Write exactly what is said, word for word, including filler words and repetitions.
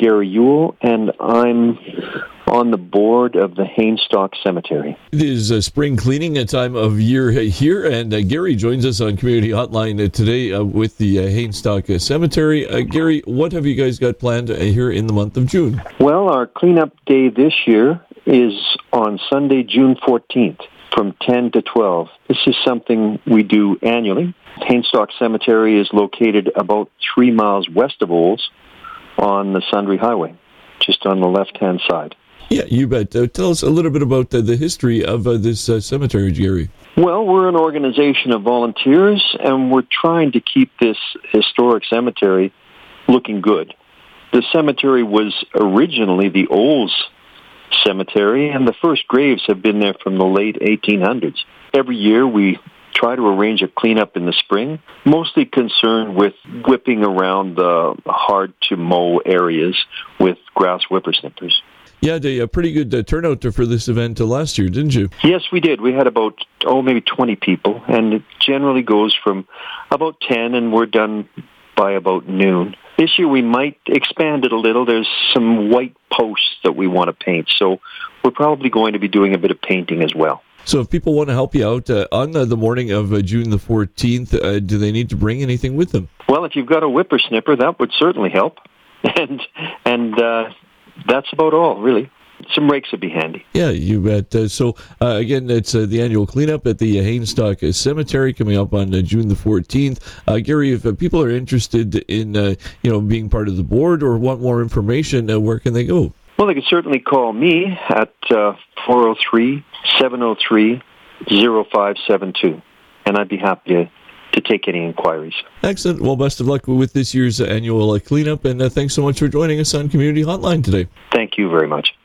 Gary Ewell, and I'm on the board of the Hainstock Cemetery. It is uh, spring cleaning a time of year here, and uh, Gary joins us on Community Hotline uh, today uh, with the uh, Hainstock uh, Cemetery. Uh, Gary, what have you guys got planned uh, here in the month of June? Well, our cleanup day this year is on Sunday, June fourteenth, from ten to twelve. This is something we do annually. Hainstock Cemetery is located about three miles west of Olds on the Sundre Highway, just on the left-hand side. Yeah, you bet. Uh, tell us a little bit about uh, the history of uh, this uh, cemetery, Gary. Well, we're an organization of volunteers, and we're trying to keep this historic cemetery looking good. The cemetery was originally the Olds Cemetery, and the first graves have been there from the late eighteen hundreds. Every year we try to arrange a cleanup in the spring, mostly concerned with whipping around the hard-to-mow areas with grass whippersnippers. You had a, a pretty good uh, turnout for this event uh, last year, didn't you? Yes, we did. We had about, oh, maybe twenty people, and it generally goes from about ten, and we're done by about noon. This year we might expand it a little. There's some white posts that we want to paint, so we're probably going to be doing a bit of painting as well. So if people want to help you out uh, on uh, the morning of uh, June the fourteenth, uh, do they need to bring anything with them? Well, if you've got a whippersnipper, that would certainly help. And and uh, that's about all, really. Some rakes would be handy. Yeah, you bet. Uh, so, uh, again, it's uh, the annual cleanup at the uh, Hainstock uh, Cemetery coming up on uh, June the fourteenth. Uh, Gary, if uh, people are interested in uh, you know, being part of the board or want more information, uh, where can they go? Well, they can certainly call me at uh, four oh three, seven oh three, oh five seven two, and I'd be happy to, to take any inquiries. Excellent. Well, best of luck with this year's uh, annual uh, cleanup, and uh, thanks so much for joining us on Community Hotline today. Thank you very much.